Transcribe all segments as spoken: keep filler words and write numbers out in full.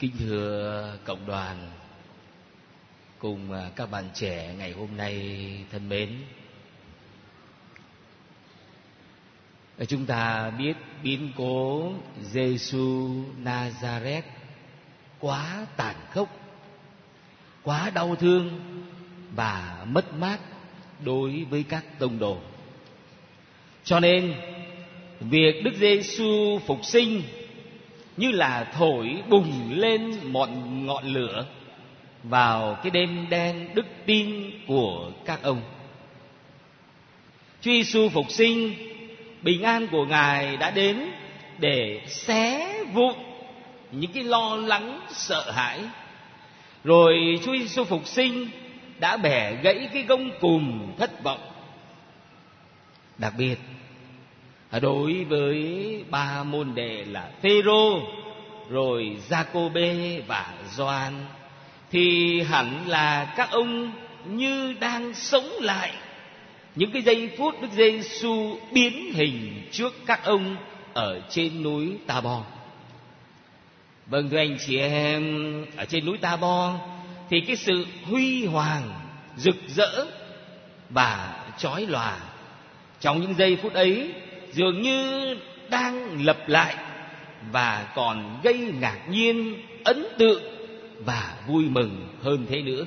Kính thưa cộng đoàn cùng các bạn trẻ ngày hôm nay thân mến, chúng ta biết biến cố Giêsu Nazareth quá tàn khốc, quá đau thương và mất mát đối với các tông đồ. Cho nên việc Đức Giêsu phục sinh như là thổi bùng lên một ngọn lửa vào cái đêm đen đức tin của các ông. Chúa Giêsu phục sinh, bình an của Ngài đã đến để xé vụn những cái lo lắng sợ hãi. Rồi Chúa Giêsu phục sinh đã bẻ gãy cái gông cùm thất vọng. Đặc biệt đối với ba môn đệ là Phêrô, rồi Giacôbê và Gioan, thì hẳn là các ông như đang sống lại những cái giây phút Đức Giêsu biến hình trước các ông ở trên núi Ta-bo. Vâng, thưa anh chị em, ở trên núi Ta-bo thì cái sự huy hoàng, rực rỡ và chói lòa trong những giây phút ấy dường như đang lặp lại và còn gây ngạc nhiên, ấn tượng và vui mừng hơn thế nữa.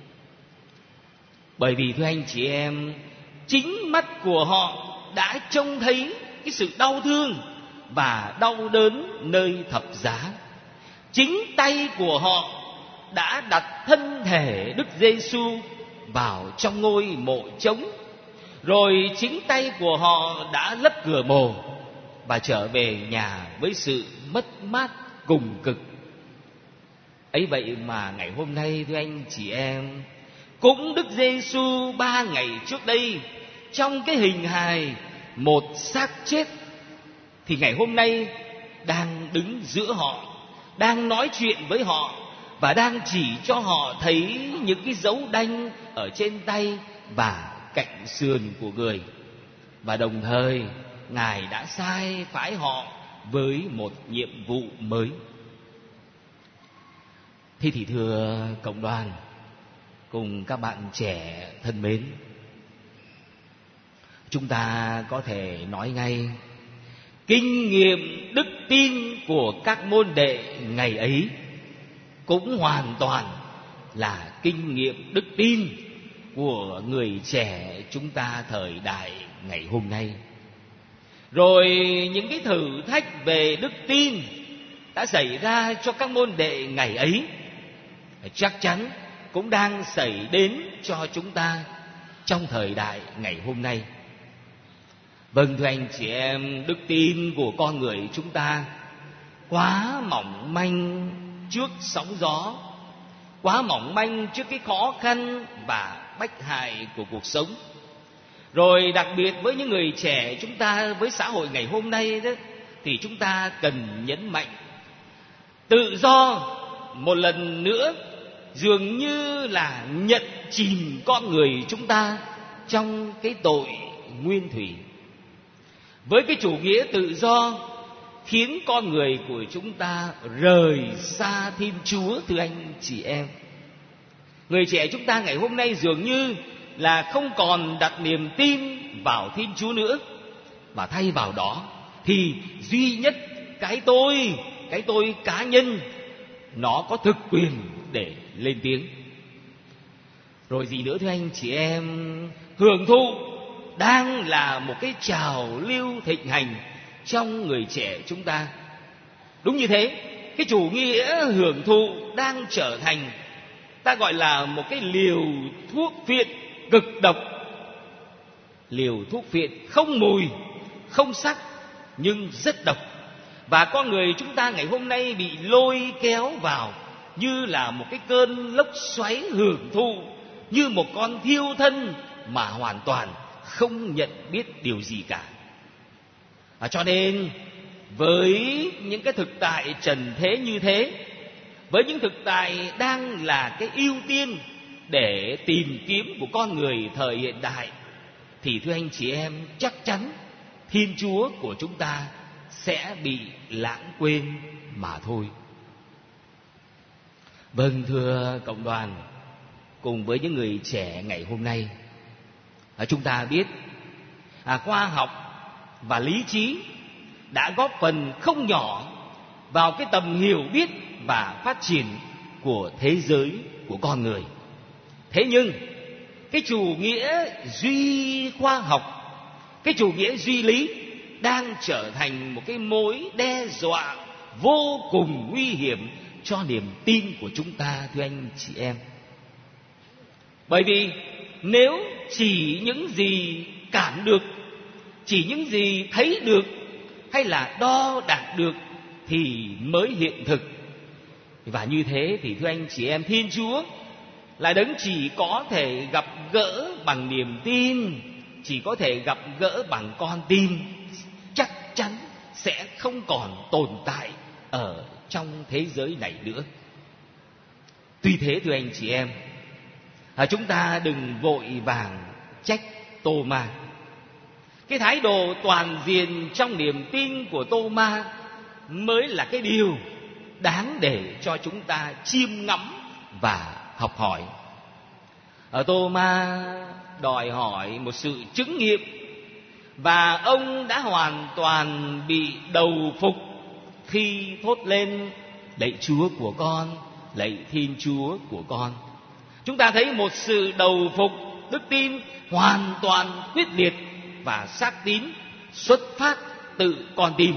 Bởi vì thưa anh chị em, chính mắt của họ đã trông thấy cái sự đau thương và đau đớn nơi thập giá. Chính tay của họ đã đặt thân thể Đức Giêsu vào trong ngôi mộ trống. Rồi chính tay của họ đã lấp cửa mồ và trở về nhà với sự mất mát cùng cực. Ấy vậy mà ngày hôm nay thưa anh chị em, cũng Đức Giêsu ba ngày trước đây trong cái hình hài một xác chết, thì ngày hôm nay đang đứng giữa họ, đang nói chuyện với họ và đang chỉ cho họ thấy những cái dấu đanh ở trên tay và cạnh sườn của người. Và đồng thời Ngài đã sai phái họ với một nhiệm vụ mới. Thế thì thưa cộng đoàn cùng các bạn trẻ thân mến, chúng ta có thể nói ngay kinh nghiệm đức tin của các môn đệ ngày ấy cũng hoàn toàn là kinh nghiệm đức tin của người trẻ chúng ta thời đại ngày hôm nay. Rồi những cái thử thách về đức tin đã xảy ra cho các môn đệ ngày ấy chắc chắn cũng đang xảy đến cho chúng ta trong thời đại ngày hôm nay. Vâng, thưa anh chị em, đức tin của con người chúng ta quá mỏng manh trước sóng gió, quá mỏng manh trước cái khó khăn và bách hại của cuộc sống. Rồi đặc biệt với những người trẻ chúng ta, với xã hội ngày hôm nay đó, thì chúng ta cần nhấn mạnh tự do một lần nữa dường như là nhận chìm con người chúng ta trong cái tội nguyên thủy. Với cái chủ nghĩa tự do khiến con người của chúng ta rời xa Thiên Chúa, thưa anh chị em. Người trẻ chúng ta ngày hôm nay dường như là không còn đặt niềm tin vào Thiên Chúa nữa, mà thay vào đó thì duy nhất cái tôi, cái tôi cá nhân nó có thực quyền để lên tiếng. Rồi gì nữa thưa anh chị em, hưởng thụ đang là một cái trào lưu thịnh hành trong người trẻ chúng ta. Đúng như thế, cái chủ nghĩa hưởng thụ đang trở thành, ta gọi là một cái liều thuốc phiện cực độc. Liều thuốc phiện không mùi, không sắc, nhưng rất độc. Và con người chúng ta ngày hôm nay bị lôi kéo vào như là một cái cơn lốc xoáy hưởng thụ, như một con thiêu thân mà hoàn toàn không nhận biết điều gì cả. À, cho nên với những cái thực tại trần thế như thế, với những thực tại đang là cái ưu tiên để tìm kiếm của con người thời hiện đại, thì thưa anh chị em, chắc chắn Thiên Chúa của chúng ta sẽ bị lãng quên mà thôi. Vâng, thưa cộng đoàn, cùng với những người trẻ ngày hôm nay, à, chúng ta biết à, khoa học và lý trí đã góp phần không nhỏ vào cái tầm hiểu biết và phát triển của thế giới, của con người. Thế nhưng cái chủ nghĩa duy khoa học, cái chủ nghĩa duy lý đang trở thành một cái mối đe dọa vô cùng nguy hiểm cho niềm tin của chúng ta, thưa anh chị em. Bởi vì nếu chỉ những gì cảm được, chỉ những gì thấy được hay là đo đạt được thì mới hiện thực. Và như thế thì thưa anh chị em, Thiên Chúa là đấng chỉ có thể gặp gỡ bằng niềm tin, chỉ có thể gặp gỡ bằng con tim, chắc chắn sẽ không còn tồn tại ở trong thế giới này nữa. Tuy thế thưa anh chị em, à, chúng ta đừng vội vàng trách Tô-ma. Cái thái độ toàn diện trong niềm tin của Tô-ma mới là cái điều đáng để cho chúng ta chiêm ngắm và học hỏi. Ở Tô-ma đòi hỏi một sự chứng nghiệm, và ông đã hoàn toàn bị đầu phục khi thốt lên: lạy Chúa của con, lạy Thiên Chúa của con. Chúng ta thấy một sự đầu phục đức tin hoàn toàn quyết liệt và xác tín, xuất phát từ con tim.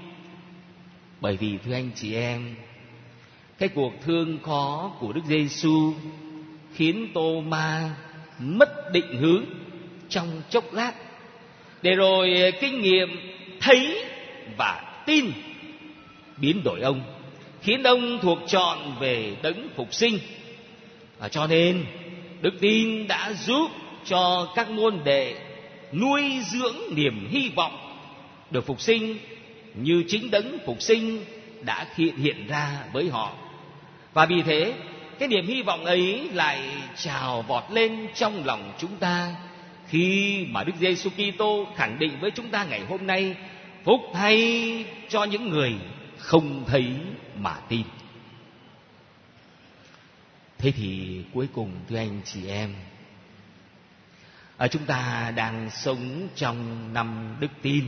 Bởi vì thưa anh chị em, cái cuộc thương khó của Đức Giêsu khiến Tô-ma mất định hướng trong chốc lát, để rồi kinh nghiệm thấy và tin biến đổi ông, khiến ông thuộc trọn về đấng phục sinh. Và cho nên đức tin đã giúp cho các môn đệ nuôi dưỡng niềm hy vọng được phục sinh, như chính đấng phục sinh đã hiện hiện ra với họ. Và vì thế cái niềm hy vọng ấy lại trào vọt lên trong lòng chúng ta khi mà Đức Giêsu Kitô khẳng định với chúng ta ngày hôm nay: phúc thay cho những người không thấy mà tin. Thế thì cuối cùng thưa anh chị em, ở chúng ta đang sống trong năm đức tin,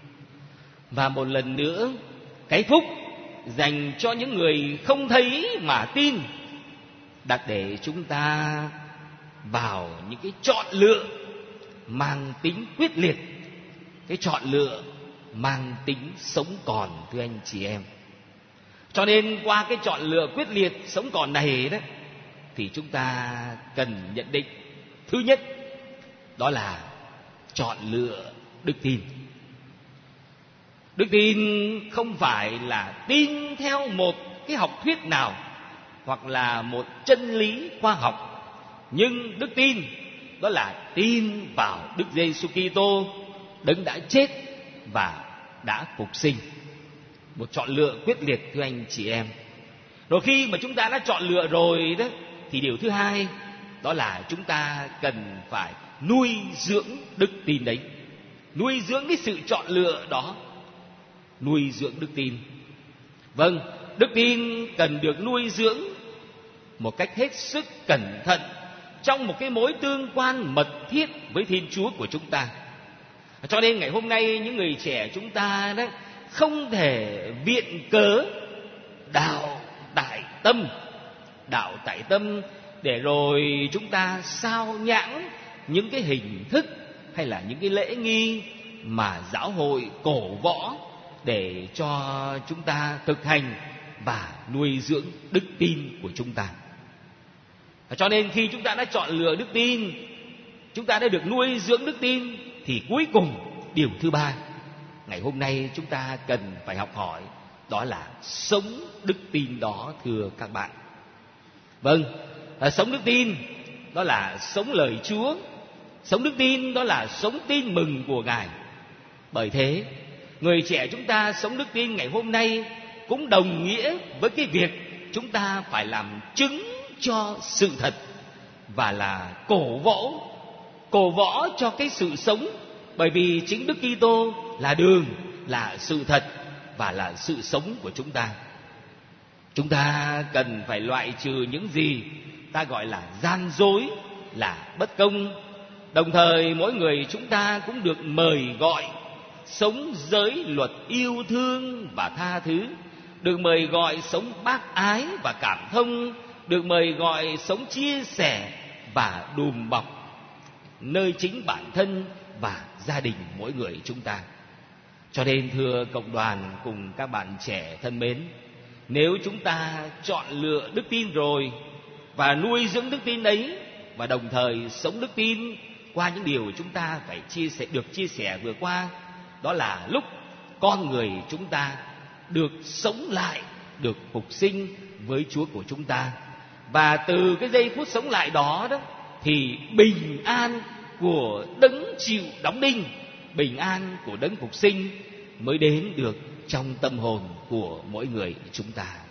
và một lần nữa cái phúc dành cho những người không thấy mà tin đặt để chúng ta vào những cái chọn lựa mang tính quyết liệt, cái chọn lựa mang tính sống còn, thưa anh chị em. Cho nên qua cái chọn lựa quyết liệt sống còn này đó, thì chúng ta cần nhận định thứ nhất, đó là chọn lựa đức tin. Đức tin không phải là tin theo một cái học thuyết nào hoặc là một chân lý khoa học, nhưng đức tin đó là tin vào Đức Giêsu Kitô, đấng đã chết và đã phục sinh. Một chọn lựa quyết liệt, thưa anh chị em. Rồi khi mà chúng ta đã chọn lựa rồi đó, thì điều thứ hai đó là chúng ta cần phải nuôi dưỡng đức tin đấy, nuôi dưỡng cái sự chọn lựa đó, nuôi dưỡng đức tin. Vâng, đức tin cần được nuôi dưỡng một cách hết sức cẩn thận trong một cái mối tương quan mật thiết với Thiên Chúa của chúng ta. Cho nên ngày hôm nay những người trẻ chúng ta đấy không thể viện cớ đạo tại tâm, đạo tại tâm để rồi chúng ta sao nhãng những cái hình thức hay là những cái lễ nghi mà giáo hội cổ võ để cho chúng ta thực hành và nuôi dưỡng đức tin của chúng ta. Cho nên khi chúng ta đã chọn lựa đức tin, chúng ta đã được nuôi dưỡng đức tin, thì cuối cùng điều thứ ba ngày hôm nay chúng ta cần phải học hỏi, đó là sống đức tin đó, thưa các bạn. Vâng, sống đức tin đó là sống lời Chúa, sống đức tin đó là sống tin mừng của Ngài. Bởi thế người trẻ chúng ta sống đức tin ngày hôm nay cũng đồng nghĩa với cái việc chúng ta phải làm chứng cho sự thật, và là cổ võ cổ võ cho cái sự sống. Bởi vì chính Đức Kitô là đường, là sự thật và là sự sống của chúng ta. Chúng ta cần phải loại trừ những gì ta gọi là gian dối, là bất công. Đồng thời mỗi người chúng ta cũng được mời gọi sống giới luật yêu thương và tha thứ, được mời gọi sống bác ái và cảm thông, được mời gọi sống chia sẻ và đùm bọc nơi chính bản thân và gia đình mỗi người chúng ta. Cho nên thưa cộng đoàn cùng các bạn trẻ thân mến, nếu chúng ta chọn lựa đức tin rồi và nuôi dưỡng đức tin ấy, và đồng thời sống đức tin qua những điều chúng ta phải chia sẻ, được chia sẻ vừa qua, đó là lúc con người chúng ta được sống lại, được phục sinh với Chúa của chúng ta. Và từ cái giây phút sống lại đó đó thì bình an của đấng chịu đóng đinh, bình an của đấng phục sinh mới đến được trong tâm hồn của mỗi người chúng ta.